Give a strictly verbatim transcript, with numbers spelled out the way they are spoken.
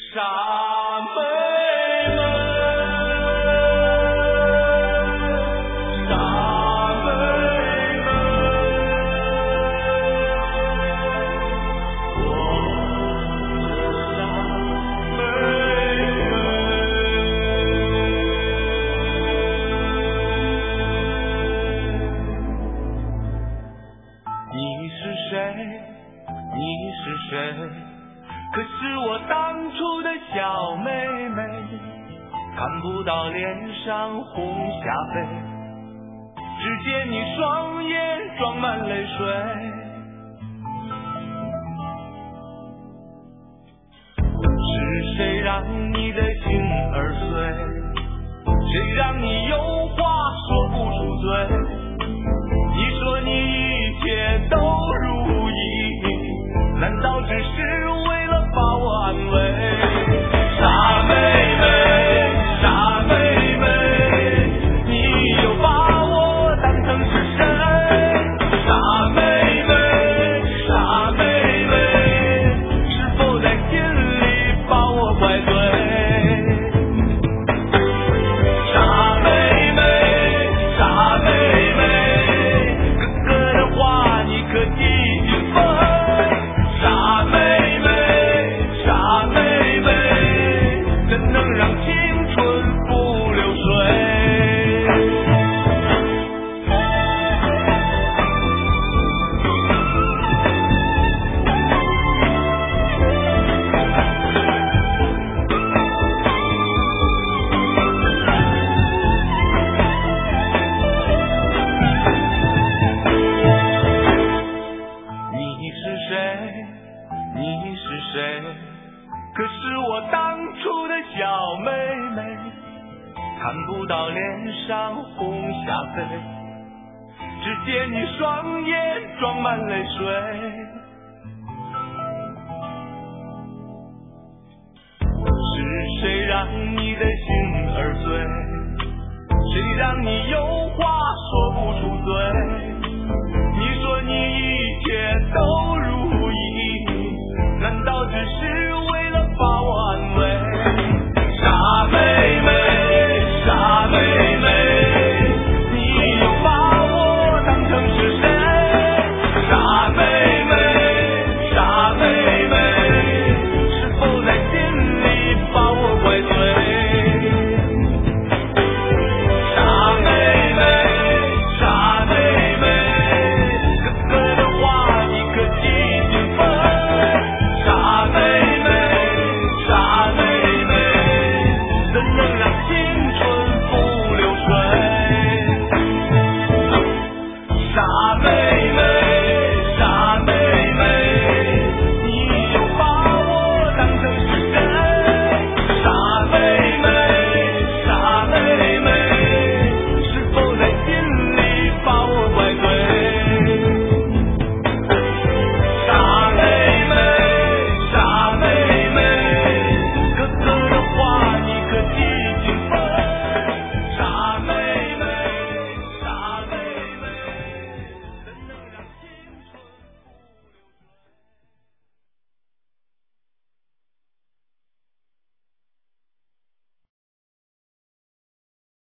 傻妹妹，傻妹妹，我的傻妹妹。你是谁？你是谁？可是我当初的小妹妹，看不到脸上红霞飞，只见你双眼装满泪水。是谁让你的心儿碎？谁让你有话说不出嘴？你说你一切都如意，难道只是为了把我安慰？傻妹妹，傻妹妹，你又把我当成是谁？傻妹妹，傻妹妹，是否在心里把我怪罪？傻妹妹，傻妹妹，哥哥的话你可记进分？傻妹妹，傻妹妹，怎能让青春不流水？你是谁？你是谁？可是我当初的小妹妹，看不到脸上红霞飞，只见你双眼装满泪水。是谁让你的心儿碎？谁让你有话说不出嘴？你说你一切都如意，难道只是